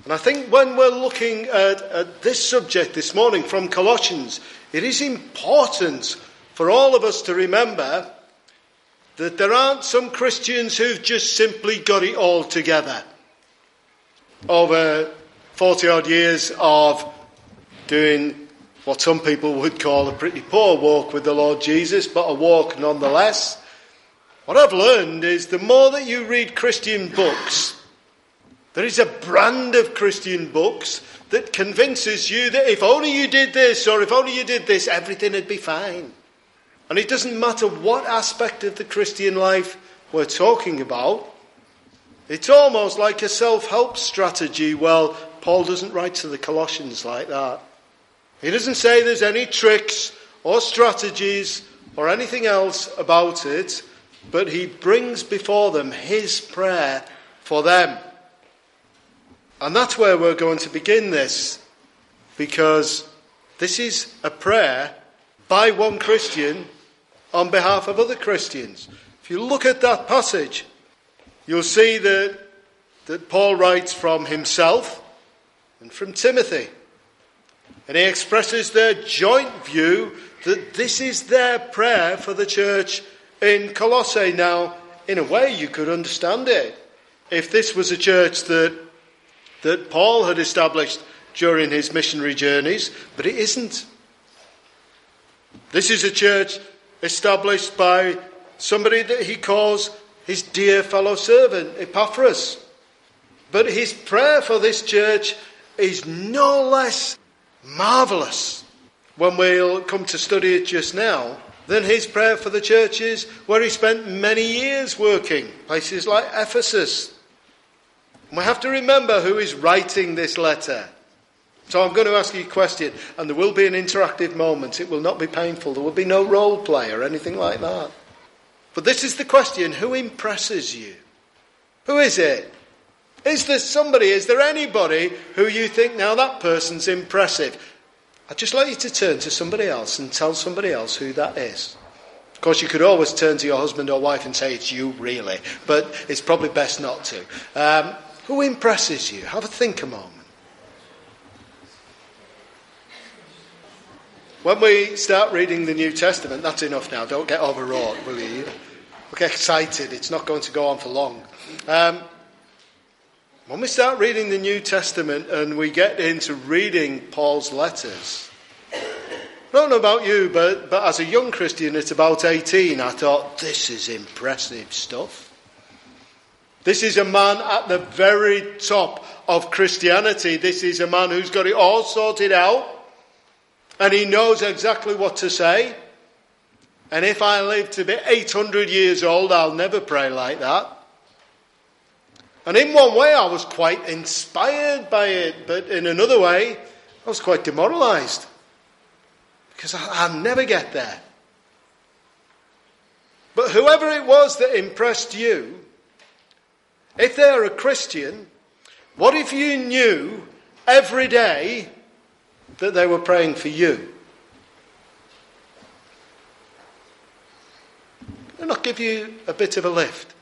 And I think when we're looking at this subject this morning from Colossians, it is important for all of us to remember that there aren't some Christians who've just simply got it all together over 40 odd years of doing what some people would call a pretty poor walk with the Lord Jesus, but a walk nonetheless. What I've learned is the more that you read Christian books, there is a brand of Christian books that convinces you that if only you did this or if only you did this, everything would be fine. And it doesn't matter what aspect of the Christian life we're talking about. It's almost like a self-help strategy. Well, Paul doesn't write to the Colossians like that. He doesn't say there's any tricks or strategies or anything else about it, but he brings before them his prayer for them. And that's where we're going to begin this, because this is a prayer by one Christian on behalf of other Christians. If you look at that passage, you'll see that Paul writes from himself and from Timothy. And he expresses their joint view that this is their prayer for the church in Colossae. Now, in a way, you could understand it. If this was a church that Paul had established during his missionary journeys, but it isn't. This is a church established by somebody that he calls his dear fellow servant, Epaphras. But his prayer for this church is no less marvellous, when we'll come to study it just now, than his prayer for the churches where he spent many years working, places like Ephesus. And we have to remember who is writing this letter. So I'm going to ask you a question, and there will be an interactive moment. It will not be painful. There will be no role play or anything like that. But this is the question: who impresses you? Who is it? Is there anybody who you think, now that person's impressive? I'd just like you to turn to somebody else and tell somebody else who that is. Of course, you could always turn to your husband or wife and say, it's you really, but it's probably best not to. Who impresses you? Have a think a moment. When we start reading the New Testament, that's enough now. Don't get overwrought, will you? Get excited. It's not going to go on for long. When we start reading the New Testament and we get into reading Paul's letters, I don't know about you, but as a young Christian at about 18, I thought, this is impressive stuff. This is a man at the very top of Christianity. This is a man who's got it all sorted out. And he knows exactly what to say. And if I live to be 800 years old, I'll never pray like that. And in one way, I was quite inspired by it. But in another way, I was quite demoralised. Because I'll never get there. But whoever it was that impressed you, if they're a Christian, what if you knew every day that they were praying for you? They'll not give you a bit of a lift.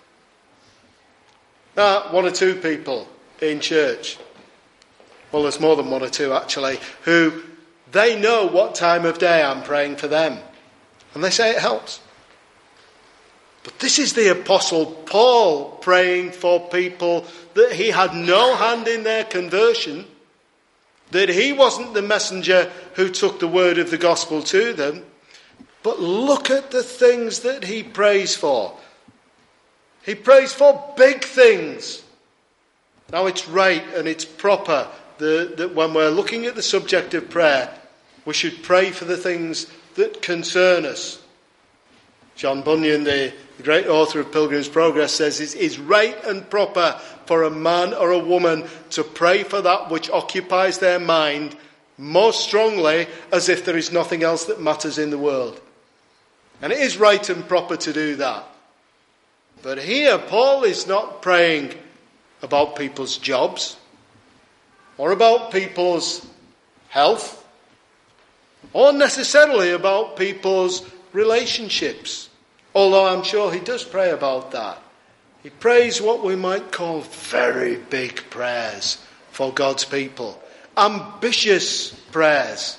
One or two people in church, well, there's more than one or two actually, who they know what time of day I'm praying for them. And they say it helps. But this is the Apostle Paul praying for people that he had no hand in their conversion, that he wasn't the messenger who took the word of the gospel to them. But look at the things that he prays for. He prays for big things. Now it's right and it's proper that when we're looking at the subject of prayer, we should pray for the things that concern us. John Bunyan, the great author of Pilgrim's Progress, says it is right and proper for a man or a woman to pray for that which occupies their mind most strongly, as if there is nothing else that matters in the world. And it is right and proper to do that. But here, Paul is not praying about people's jobs or about people's health or necessarily about people's relationships. Although I'm sure he does pray about that. He prays what we might call very big prayers for God's people. Ambitious prayers.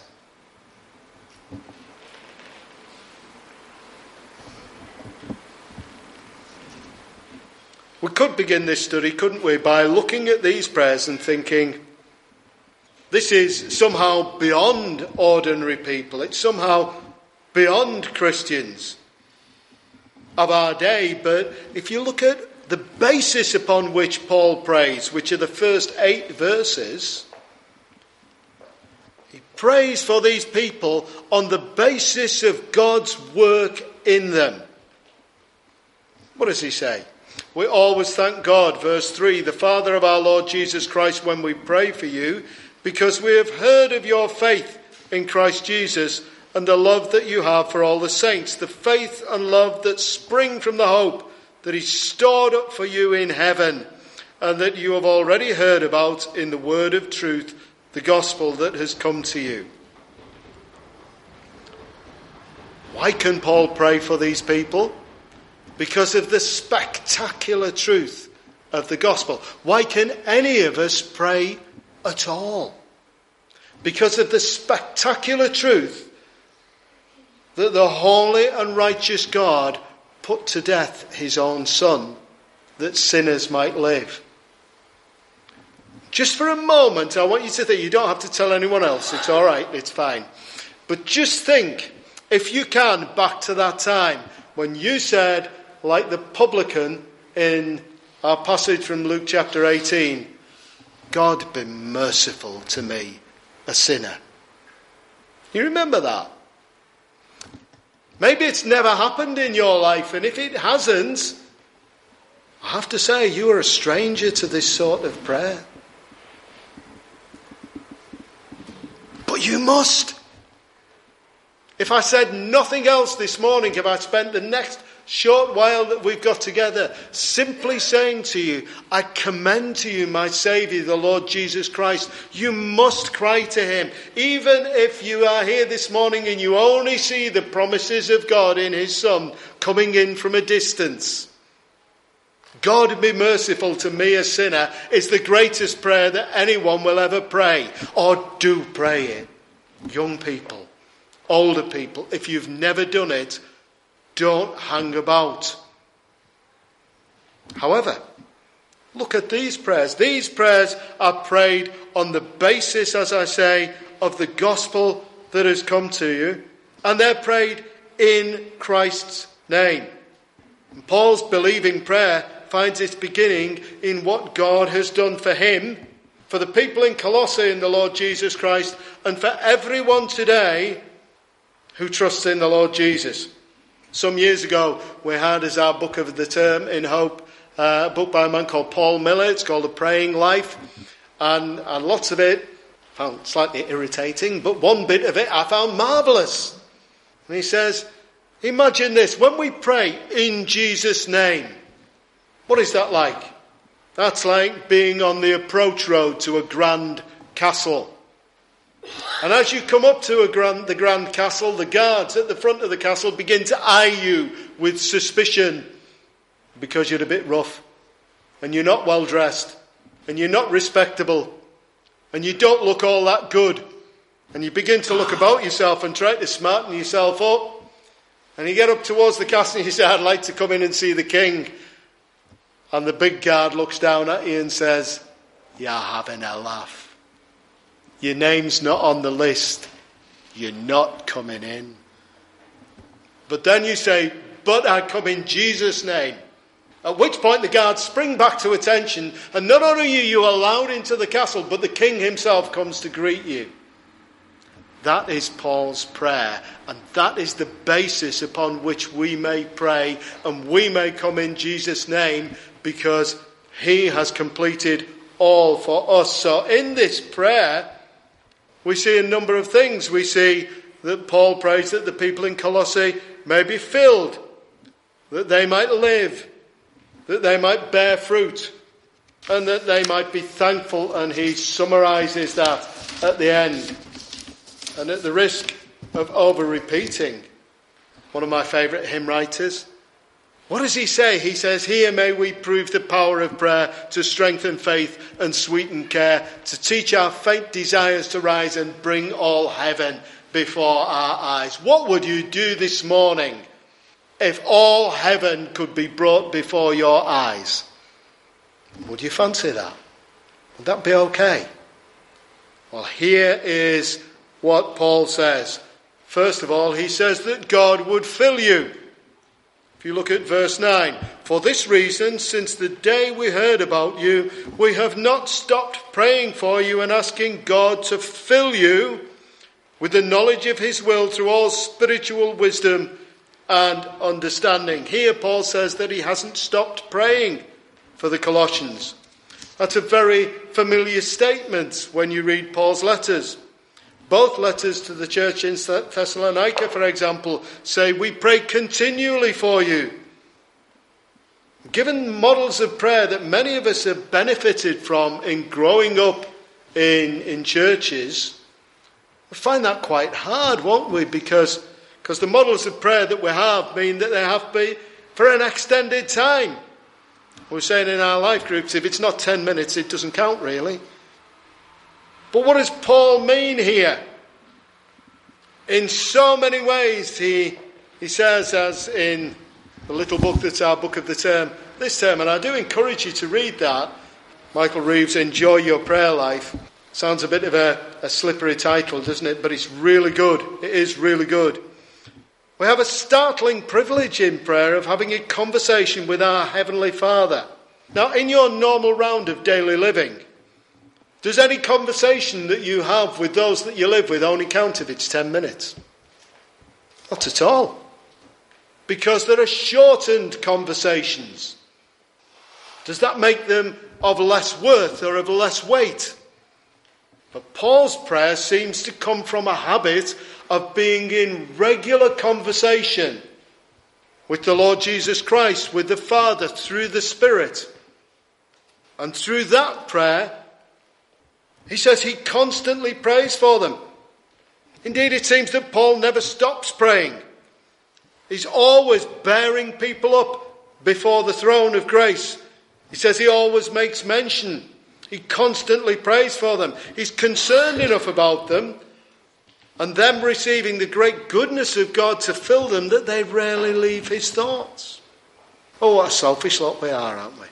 We could begin this study, couldn't we, by looking at these prayers and thinking, this is somehow beyond ordinary people. It's somehow beyond Christians of our day. But if you look at the basis upon which Paul prays, which are the first 8 verses, he prays for these people on the basis of God's work in them. What does he say? We always thank God, verse 3, the Father of our Lord Jesus Christ, when we pray for you, because we have heard of your faith in Christ Jesus and the love that you have for all the saints, the faith and love that spring from the hope that is stored up for you in heaven, and that you have already heard about in the word of truth, the gospel that has come to you. Why can Paul pray for these people? Because of the spectacular truth of the gospel. Why can any of us pray at all? Because of the spectacular truth that the holy and righteous God put to death his own Son, that sinners might live. Just for a moment, I want you to think, you don't have to tell anyone else, it's all right, it's fine. But just think, if you can, back to that time when you said, like the publican in our passage from Luke chapter 18, God be merciful to me, a sinner. You remember that? Maybe it's never happened in your life, and if it hasn't, I have to say you are a stranger to this sort of prayer. But you must. If I said nothing else this morning, if I spent the next short while that we've got together simply saying to you, I commend to you my Saviour, the Lord Jesus Christ. You must cry to him. Even if you are here this morning and you only see the promises of God in his Son coming in from a distance. God be merciful to me, a sinner, is the greatest prayer that anyone will ever pray. Or do pray it. Young people, older people, if you've never done it, don't hang about. However, look at these prayers. These prayers are prayed on the basis, as I say, of the gospel that has come to you. And they're prayed in Christ's name. And Paul's believing prayer finds its beginning in what God has done for him, for the people in Colossae in the Lord Jesus Christ, and for everyone today who trusts in the Lord Jesus. Some years ago, we had as our book of the term in Hope, a book by a man called Paul Miller. It's called A Praying Life. And lots of it I found slightly irritating, but one bit of it I found marvellous. And he says, imagine this, when we pray in Jesus' name, what is that like? That's like being on the approach road to a grand castle. And as you come up to the grand castle, the guards at the front of the castle begin to eye you with suspicion because you're a bit rough and you're not well dressed and you're not respectable and you don't look all that good. And you begin to look about yourself and try to smarten yourself up. And you get up towards the castle and you say, I'd like to come in and see the king. And the big guard looks down at you and says, you're having a laugh. Your name's not on the list. You're not coming in. But then you say, but I come in Jesus' name. At which point the guards spring back to attention, and not only are you allowed into the castle, but the king himself comes to greet you. That is Paul's prayer, and that is the basis upon which we may pray, and we may come in Jesus' name, because he has completed all for us. So in this prayer, we see a number of things. We see that Paul prays that the people in Colossae may be filled, that they might live, that they might bear fruit, and that they might be thankful. And he summarises that at the end. And at the risk of over-repeating one of my favourite hymn writers, What does he say? He says, here may we prove the power of prayer to strengthen faith and sweeten care, to teach our faint desires to rise and bring all heaven before our eyes. What would you do this morning if all heaven could be brought before your eyes? Would you fancy that? Would that be okay? Well, here is what Paul says. First of all, he says that God would fill you. If you look at verse 9, for this reason, since the day we heard about you, we have not stopped praying for you and asking God to fill you with the knowledge of his will through all spiritual wisdom and understanding. Here Paul says that he hasn't stopped praying for the Colossians. That's a very familiar statement when you read Paul's letters. Both letters to the church in Thessalonica, for example, say, we pray continually for you. Given models of prayer that many of us have benefited from in growing up in churches, we find that quite hard, won't we? Because the models of prayer that we have mean that they have to be for an extended time. We're saying in our life groups, if it's not 10 minutes, it doesn't count really. But what does Paul mean here? In so many ways, he says, as in the little book that's our book of the term, this term, and I do encourage you to read that, Michael Reeves, Enjoy Your Prayer Life. Sounds a bit of a slippery title, doesn't it? But it's really good. It is really good. We have a startling privilege in prayer of having a conversation with our Heavenly Father. Now, in your normal round of daily living, does any conversation that you have with those that you live with only count if it's 10 minutes? Not at all. Because there are shortened conversations. Does that make them of less worth or of less weight? But Paul's prayer seems to come from a habit of being in regular conversation with the Lord Jesus Christ, with the Father, through the Spirit. And through that prayer, he says he constantly prays for them. Indeed, it seems that Paul never stops praying. He's always bearing people up before the throne of grace. He says he always makes mention. He constantly prays for them. He's concerned enough about them and them receiving the great goodness of God to fill them that they rarely leave his thoughts. Oh, what a selfish lot we are, aren't we?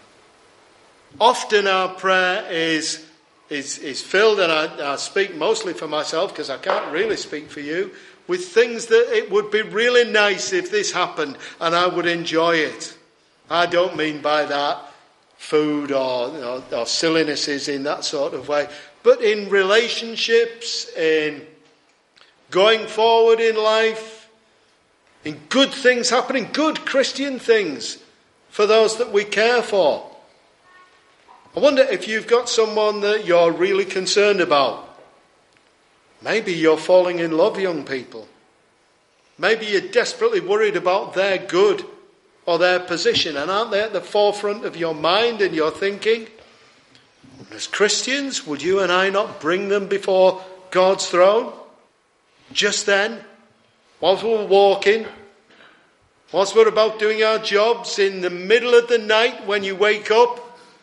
Often our prayer is filled, and I speak mostly for myself because I can't really speak for you, with things that it would be really nice if this happened and I would enjoy it. I don't mean by that food or sillinesses in that sort of way, but in relationships, in going forward in life, in good things happening, good Christian things for those that we care for. I wonder if you've got someone that you're really concerned about. Maybe you're falling in love, young people. Maybe you're desperately worried about their good or their position, and aren't they at the forefront of your mind and your thinking? As Christians, would you and I not bring them before God's throne? Just then, whilst we're walking, whilst we're about doing our jobs, in the middle of the night when you wake up.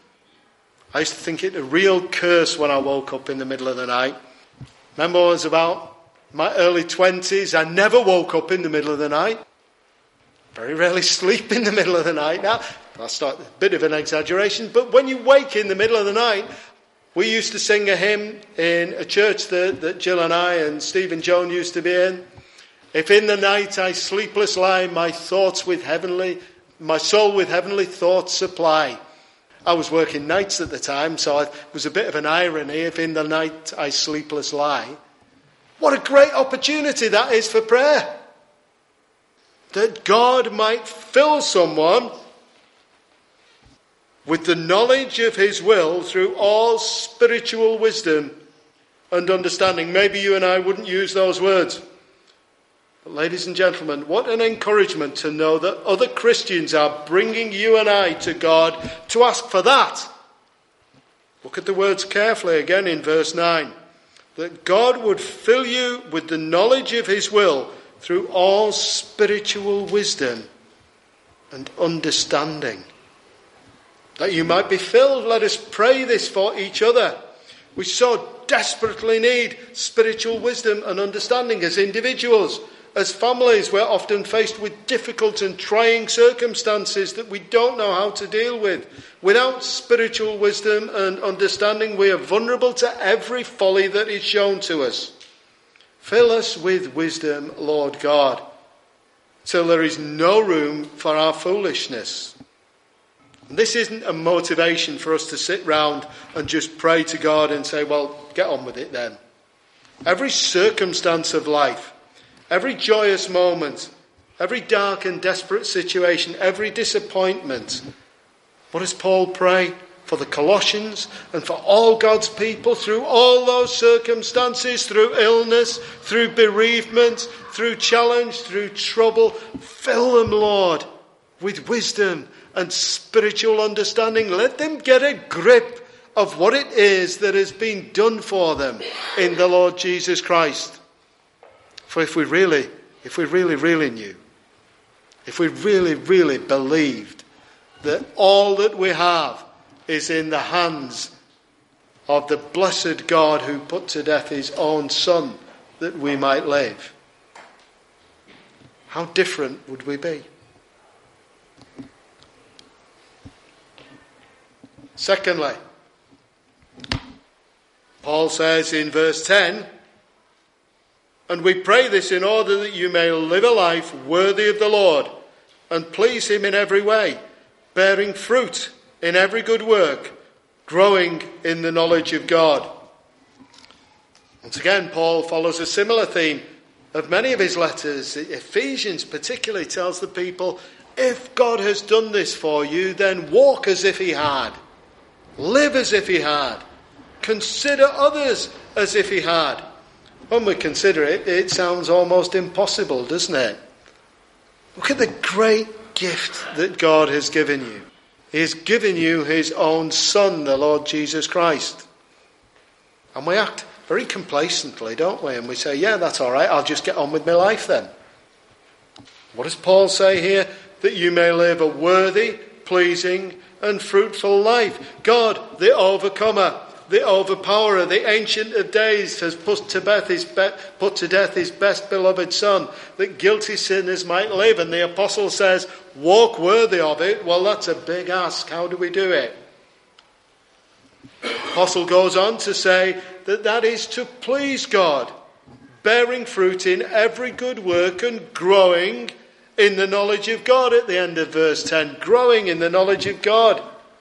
I used to think it a real curse when I woke up in the middle of the night. Remember, I was about my early 20s. I never woke up in the middle of the night. Very rarely sleep in the middle of the night. Now, that's not a bit of an exaggeration, but when you wake in the middle of the night, we used to sing a hymn in a church that Jill and I and Steve and Joan used to be in. If in the night I sleepless lie, my soul with heavenly thoughts supply. I was working nights at the time, so it was a bit of an irony, if in the night I sleepless lie. What a great opportunity that is for prayer. That God might fill someone with the knowledge of his will through all spiritual wisdom and understanding. Maybe you and I wouldn't use those words. But ladies and gentlemen, what an encouragement to know that other Christians are bringing you and I to God to ask for that. Look at the words carefully again in verse 9. That God would fill you with the knowledge of his will through all spiritual wisdom and understanding. That you might be filled, let us pray this for each other. We so desperately need spiritual wisdom and understanding as individuals. As families, we're often faced with difficult and trying circumstances that we don't know how to deal with. Without spiritual wisdom and understanding, we are vulnerable to every folly that is shown to us. Fill us with wisdom, Lord God, till there is no room for our foolishness. And this isn't a motivation for us to sit round and just pray to God and say, well, get on with it then. Every circumstance of life, every joyous moment, every dark and desperate situation, every disappointment. What does Paul pray? For the Colossians and for all God's people through all those circumstances, through illness, through bereavement, through challenge, through trouble. Fill them, Lord, with wisdom and spiritual understanding. Let them get a grip of what it is that has been done for them in the Lord Jesus Christ. For if we really knew, if we really believed that all that we have is in the hands of the blessed God who put to death his own Son that we might live, how different would we be? Secondly, Paul says in verse 10, and we pray this in order that you may live a life worthy of the Lord and please him in every way, bearing fruit in every good work, growing in the knowledge of God. Once again, Paul follows a similar theme of many of his letters. Ephesians particularly tells the people, if God has done this for you, then walk as if he had. Live as if he had. Consider others as if he had. When we consider it, it sounds almost impossible, doesn't it? Look at the great gift that God has given you. He has given you his own Son, the Lord Jesus Christ. And we act very complacently, don't we? And we say, yeah, that's all right, I'll just get on with my life then. What does Paul say here? That you may live a worthy, pleasing, and fruitful life. God, the overcomer, the overpowerer, the Ancient of Days, has put to death his best beloved Son, that guilty sinners might live. And the apostle says, walk worthy of it. Well, that's a big ask. How do we do it? The apostle goes on to say that is to please God, bearing fruit in every good work and growing in the knowledge of God. At the end of verse 10, growing in the knowledge of God.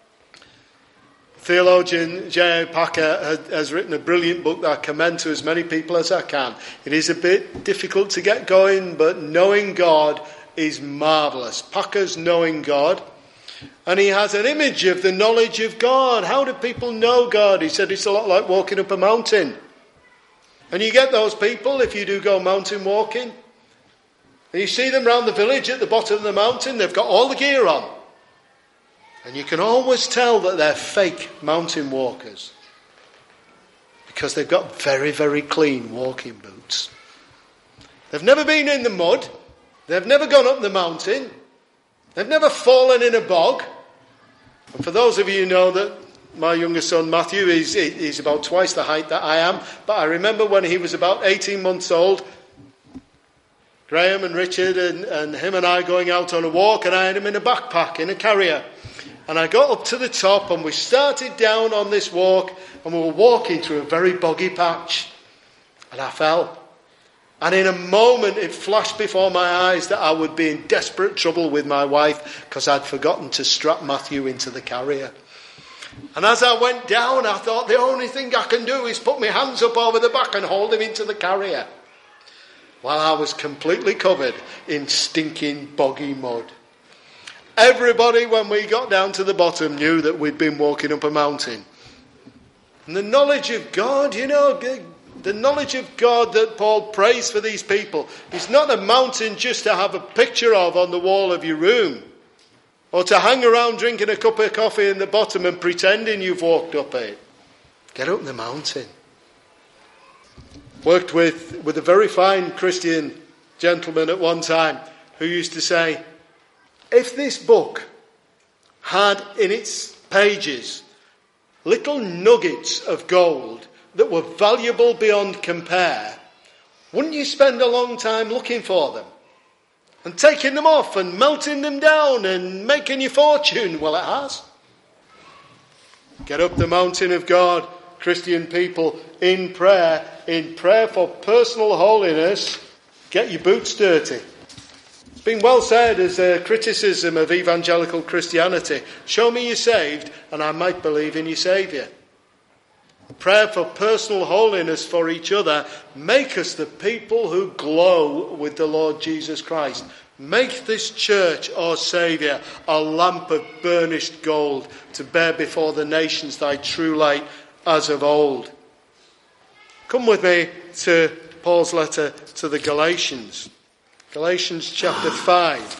Theologian J.I. Packer has written a brilliant book that I commend to as many people as I can. It is a bit difficult to get going, but knowing God is marvellous. Packer's Knowing God. And he has an image of the knowledge of God. How do people know God? He said it's a lot like walking up a mountain. And you get those people, if you do go mountain walking, and you see them round the village at the bottom of the mountain, they've got all the gear on. And you can always tell that they're fake mountain walkers, because they've got very, very clean walking boots. They've never been in the mud. They've never gone up the mountain. They've never fallen in a bog. And for those of you who know that my younger son Matthew is about twice the height that I am, but I remember when he was about 18 months old, Graham and Richard and him and I going out on a walk, and I had him in a backpack, in a carrier. And I got up to the top and we started down on this walk, and we were walking through a very boggy patch. And I fell. And in a moment it flashed before my eyes that I would be in desperate trouble with my wife because I'd forgotten to strap Matthew into the carrier. And as I went down, I thought the only thing I can do is put my hands up over the back and hold him into the carrier. While I was completely covered in stinking boggy mud. Everybody, when we got down to the bottom, knew that we'd been walking up a mountain. And the knowledge of God, the knowledge of God that Paul prays for these people is not a mountain just to have a picture of on the wall of your room, or to hang around drinking a cup of coffee in the bottom and pretending you've walked up it. Get up the mountain. Worked with a very fine Christian gentleman at one time who used to say, if this book had in its pages little nuggets of gold that were valuable beyond compare, wouldn't you spend a long time looking for them and taking them off and melting them down and making your fortune? Well, it has. Get up the mountain of God, Christian people, in prayer for personal holiness. Get your boots dirty. It's been well said as a criticism of evangelical Christianity. Show me you're saved and I might believe in your Saviour. Prayer for personal holiness for each other. Make us the people who glow with the Lord Jesus Christ. Make this church, our Saviour, a lamp of burnished gold to bear before the nations thy true light as of old. Come with me to Paul's letter to the Galatians. Galatians chapter 5.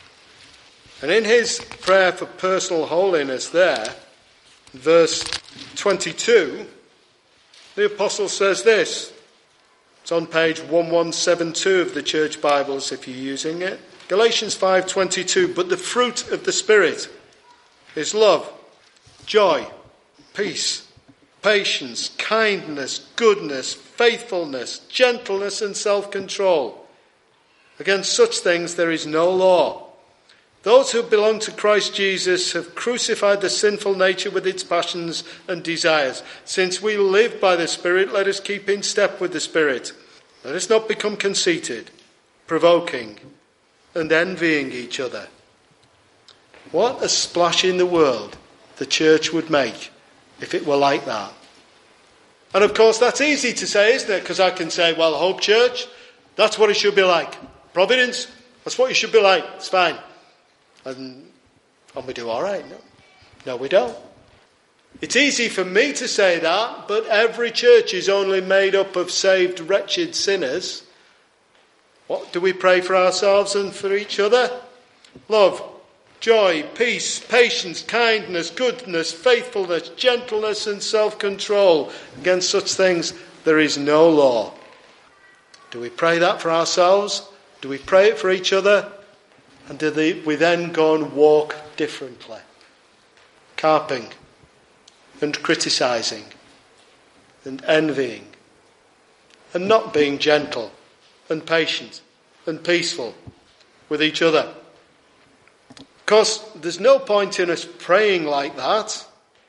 And in his prayer for personal holiness there, verse 22, the apostle says this. It's on page 1172 of the church Bibles if you're using it. Galatians 5:22. But the fruit of the Spirit is love, joy, peace, patience, kindness, goodness, faithfulness, gentleness and self-control. Against such things there is no law. Those who belong to Christ Jesus have crucified the sinful nature with its passions and desires. Since we live by the Spirit, let us keep in step with the Spirit. Let us not become conceited, provoking, and envying each other. What a splash in the world the church would make if it were like that. And of course that's easy to say, isn't it? Because I can say, well, Hope Church, that's what it should be like. Providence, that's what it should be like. It's fine. And we do all right. No, we don't. It's easy for me to say that, but every church is only made up of saved, wretched sinners. What do we pray for ourselves and for each other? Love, joy, peace, patience, kindness, goodness, faithfulness, gentleness and self-control. Against such things there is no law. Do we pray that for ourselves? Do we pray it for each other? And do we then go and walk differently? Carping and criticising and envying and not being gentle and patient and peaceful with each other. Because there's no point in us praying like that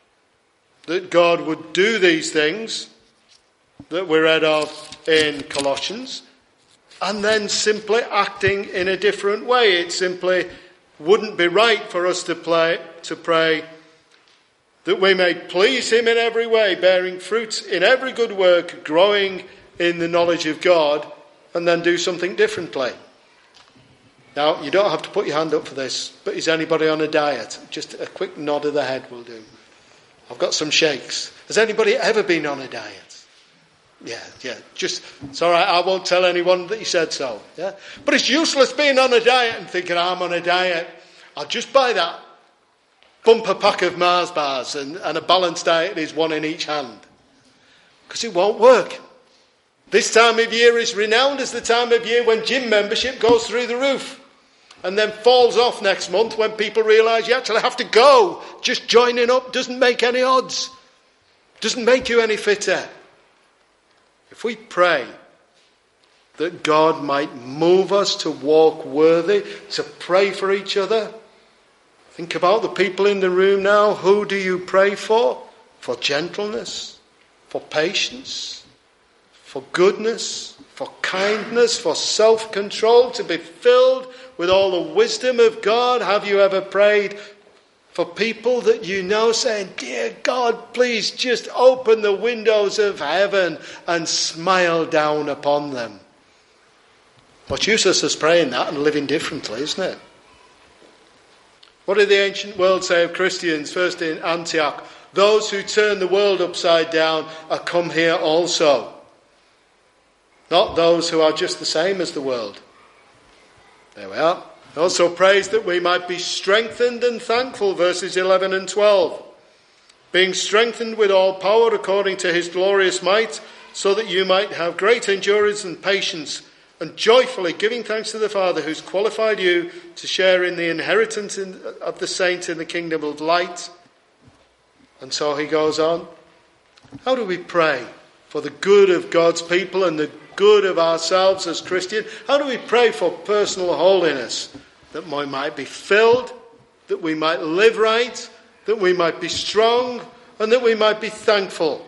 God would do these things that we read of in Colossians, and then simply acting in a different way. It simply wouldn't be right for us to pray that we may please him in every way, bearing fruit in every good work, growing in the knowledge of God, and then do something differently. Now, you don't have to put your hand up for this, but is anybody on a diet? Just a quick nod of the head will do. I've got some shakes. Has anybody ever been on a diet? Yeah. Just, it's all right, I won't tell anyone that you said so. Yeah? But it's useless being on a diet and thinking, I'm on a diet. I'll just buy that bumper pack of Mars bars and a balanced diet is one in each hand. Because it won't work. This time of year is renowned as the time of year when gym membership goes through the roof and then falls off next month when people realise you actually have to go. Just joining up doesn't make any odds. Doesn't make you any fitter. If we pray that God might move us to walk worthy, to pray for each other, think about the people in the room now. Who do you pray for? For gentleness, for patience, for goodness, for kindness, for self-control, to be filled with all the wisdom of God. Have you ever prayed for people that you know, saying, dear God, please just open the windows of heaven and smile down upon them? What's useless is praying that and living differently, isn't it? What did the ancient world say of Christians, first in Antioch? Those who turn the world upside down are come here also. Not those who are just the same as the world. There we are. Also prays that we might be strengthened and thankful, verses 11 and 12. Being strengthened with all power according to his glorious might, so that you might have great endurance and patience, and joyfully giving thanks to the Father who's qualified you to share in the inheritance of the saints in the kingdom of light. And so he goes on. How do we pray for the good of God's people and the good of ourselves as Christians? How do we pray for personal holiness? That we might be filled, that we might live right, that we might be strong, and that we might be thankful.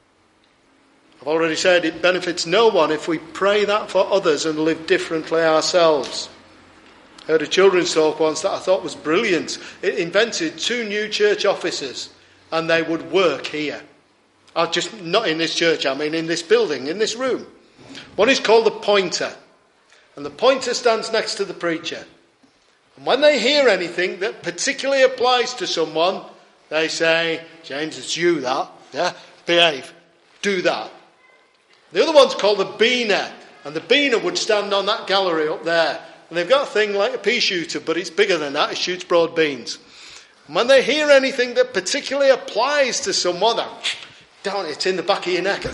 I've already said it benefits no one if we pray that for others and live differently ourselves. I heard a children's talk once that I thought was brilliant. It invented 2 new church offices, and they would work here. Just not in this church, I mean in this building, in this room. One is called the pointer, and the pointer stands next to the preacher. And when they hear anything that particularly applies to someone, they say, James, it's you that, yeah? Behave, do that. The other one's called the beaner, and the beaner would stand on that gallery up there. And they've got a thing like a pea shooter, but it's bigger than that, it shoots broad beans. And when they hear anything that particularly applies to someone, down it's in the back of your neck.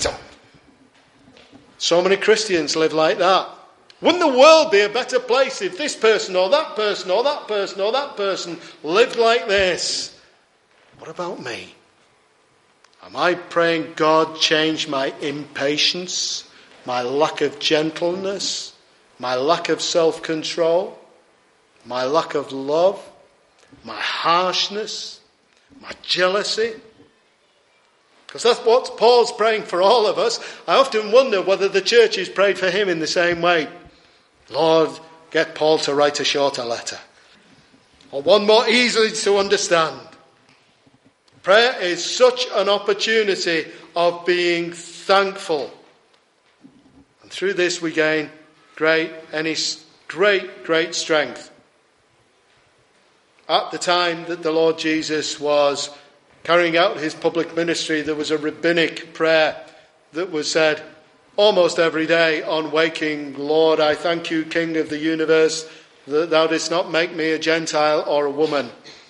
So many Christians live like that. Wouldn't the world be a better place if this person or that person or that person or that person lived like this? What about me? Am I praying God change my impatience, my lack of gentleness, my lack of self-control, my lack of love, my harshness, my jealousy? Because that's what Paul's praying for all of us. I often wonder whether the church has prayed for him in the same way. Lord, get Paul to write a shorter letter. Or one more easily to understand. Prayer is such an opportunity of being thankful. And through this we gain great strength. At the time that the Lord Jesus was carrying out his public ministry, there was a rabbinic prayer that was said almost every day on waking. Lord, I thank you, King of the universe, that thou didst not make me a Gentile or a woman.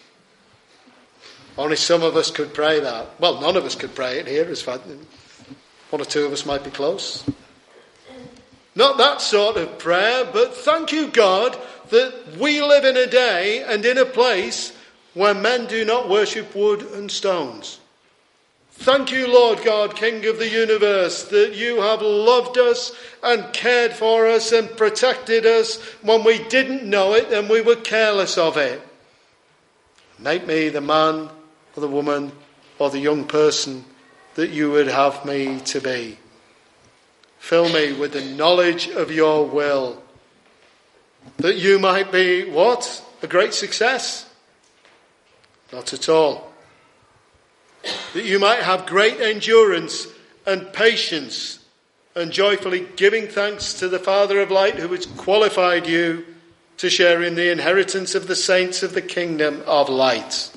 Only some of us could pray that. Well, none of us could pray it here. As far, 1 or 2 of us might be close. Not that sort of prayer, but thank you, God, that we live in a day and in a place where men do not worship wood and stones. Thank you, Lord God, King of the universe, that you have loved us and cared for us and protected us when we didn't know it and we were careless of it. Make me the man or the woman or the young person that you would have me to be. Fill me with the knowledge of your will, that you might be, what? A great success? Not at all. That you might have great endurance and patience and joyfully giving thanks to the Father of light who has qualified you to share in the inheritance of the saints of the kingdom of light.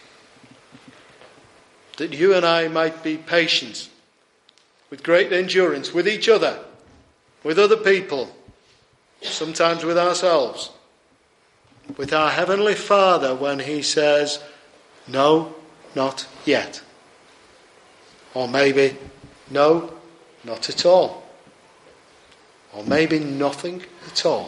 That you and I might be patient with great endurance with each other, with other people, sometimes with ourselves, with our Heavenly Father when he says, no, not yet. Or maybe, no, not at all. Or maybe nothing at all.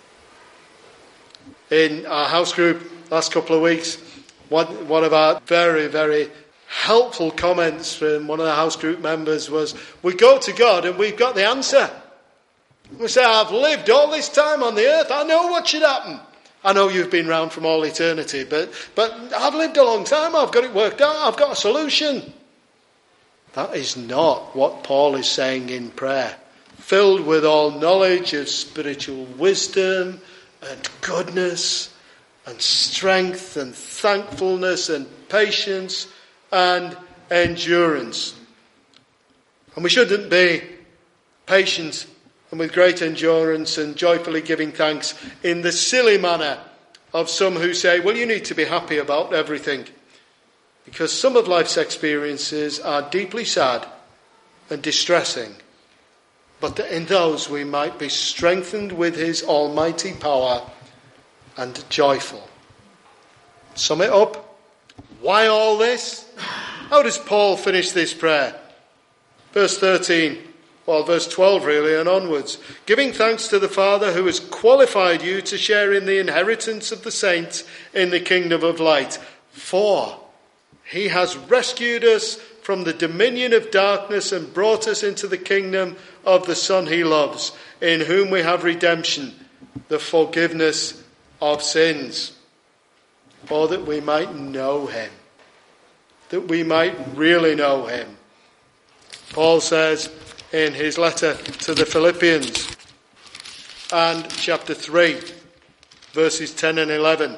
In our house group last couple of weeks, one of our very, very helpful comments from one of the house group members was, we go to God and we've got the answer. We say, I've lived all this time on the earth, I know what should happen. I know you've been round from all eternity, but I've lived a long time, I've got it worked out, I've got a solution. That is not what Paul is saying in prayer. Filled with all knowledge of spiritual wisdom and goodness and strength and thankfulness and patience and endurance. And we shouldn't be patient and with great endurance and joyfully giving thanks in the silly manner of some who say, well, you need to be happy about everything. Because some of life's experiences are deeply sad and distressing, but that in those we might be strengthened with his almighty power and joyful. Sum it up. Why all this? How does Paul finish this prayer? Verse 13. well, verse 12 really and onwards. Giving thanks to the Father who has qualified you to share in the inheritance of the saints in the kingdom of light. For he has rescued us from the dominion of darkness and brought us into the kingdom of the Son he loves, in whom we have redemption, the forgiveness of sins. Or that we might know him, that we might really know him. Paul says in his letter to the Philippians and chapter 3, verses 10 and 11,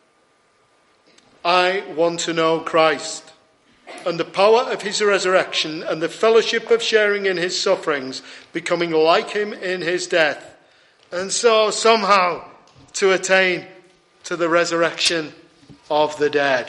I want to know Christ and the power of his resurrection and the fellowship of sharing in his sufferings, becoming like him in his death, and so somehow to attain to the resurrection of the dead.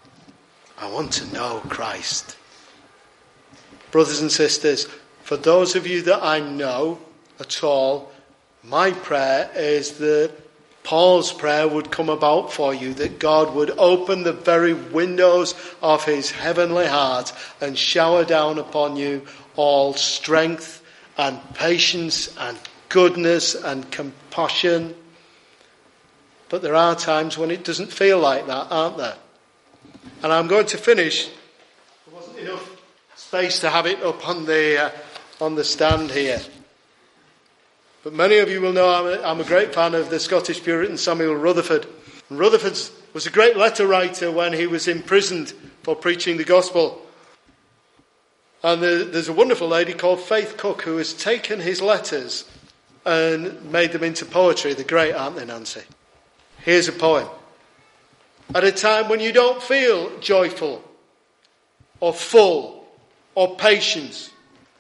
I want to know Christ. Brothers and sisters, for those of you that I know at all, my prayer is that Paul's prayer would come about for you, that God would open the very windows of his heavenly heart and shower down upon you all strength and patience and goodness and compassion. But there are times when it doesn't feel like that, aren't there? And I'm going to finish. There wasn't enough space to have it up on the stand here. But many of you will know I'm a great fan of the Scottish Puritan Samuel Rutherford. And Rutherford was a great letter writer when he was imprisoned for preaching the gospel. And there's a wonderful lady called Faith Cook who has taken his letters and made them into poetry. They're great, aren't they, Nancy? Here's a poem. At a time when you don't feel joyful or full or patient,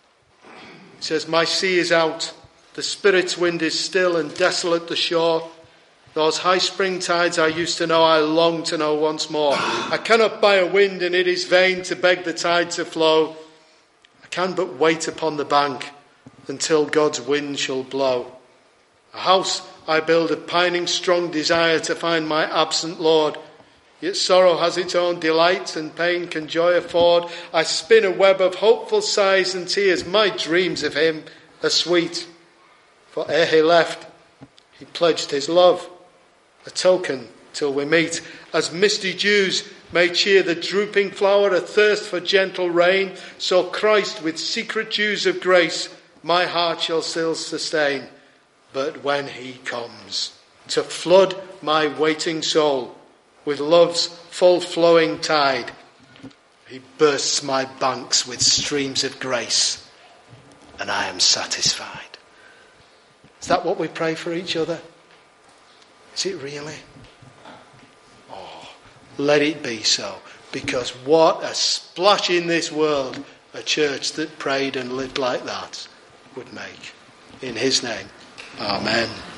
it says, my sea is out, the spirit's wind is still and desolate the shore. Those high spring tides I used to know, I long to know once more. I cannot buy a wind, and it is vain to beg the tide to flow. I can but wait upon the bank until God's wind shall blow. A house I build of pining strong desire to find my absent Lord. Yet sorrow has its own delights and pain can joy afford. I spin a web of hopeful sighs and tears. My dreams of him are sweet. For ere he left, he pledged his love, a token till we meet. As misty dews may cheer the drooping flower, athirst for gentle rain, so Christ with secret dews of grace my heart shall still sustain. But when he comes to flood my waiting soul with love's full-flowing tide, he bursts my banks with streams of grace, and I am satisfied. Is that what we pray for each other? Is it really? Oh, let it be so, because what a splash in this world a church that prayed and lived like that would make. In his name, amen.